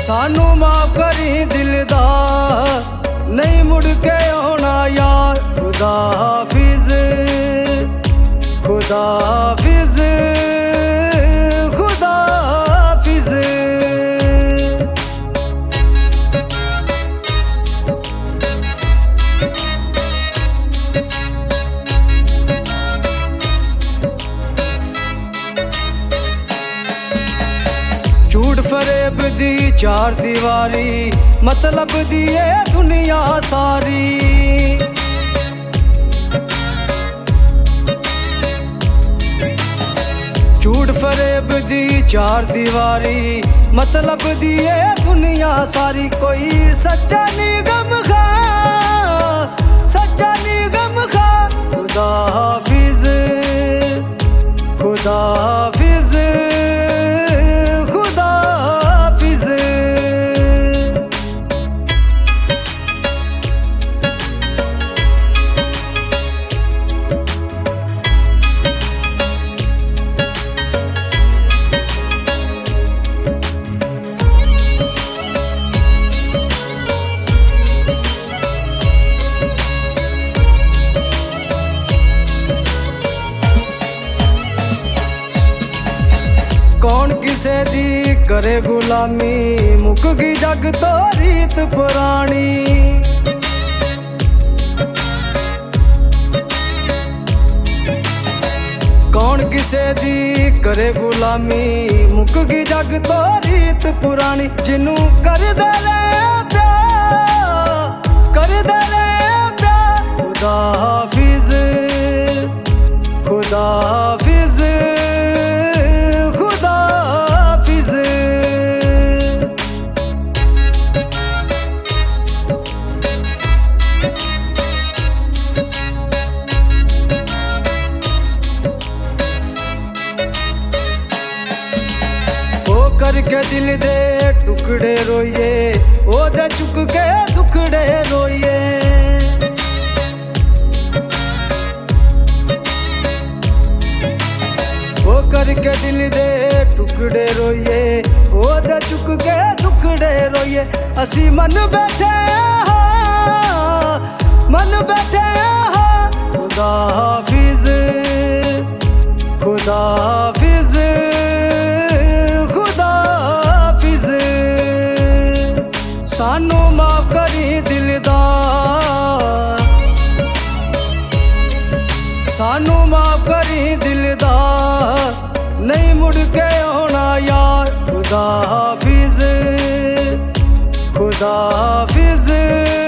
सानू माफ करी दिलदार, नहीं मुड़ के आना यार। खुदा हाफिज, खुदा हाफिज, खुदा हाफिज। झूठ फरेब दी चार दीवारी, मतलब दी ये दुनिया सारी। झूठ फरेब दी चार दीवारी, मतलब दी ये दुनिया सारी। कोई सच्चा निगम खा, सच्चा निगम खा। खुदा हाफिज, खुदा हाफिज, खुदा हाफिज। कौन किसे दी करे गुलामी, मुक गई जग तो रीत पुरानी। कौन किसे दी करे गुलामी, मुक गई जग तो रीत पुरानी। जिन्नू कर दे रे प्यार, कर दे रे प्यार। खुदा हाफिज, खुदा हाफिज, खुदा हाफिज। ओ करके दिल दे टुकड़े रोइए, ओ दे चुक के दुखड़े रोइए। ओ करके दिल दे टुकड़े रोइए, ओ दे चुक के दुखड़े रोइए। असी मन बैठे हाँ, मन बैठे हाँ। खुदा हाफिज, खुदा हाफिज, खुदा हाफिज। सानू माफ करी दिलदार, सानू माफ करी दिलदार, नहीं मुड़ के आना यार। खुदा हाफिज, खुदा हाफिज।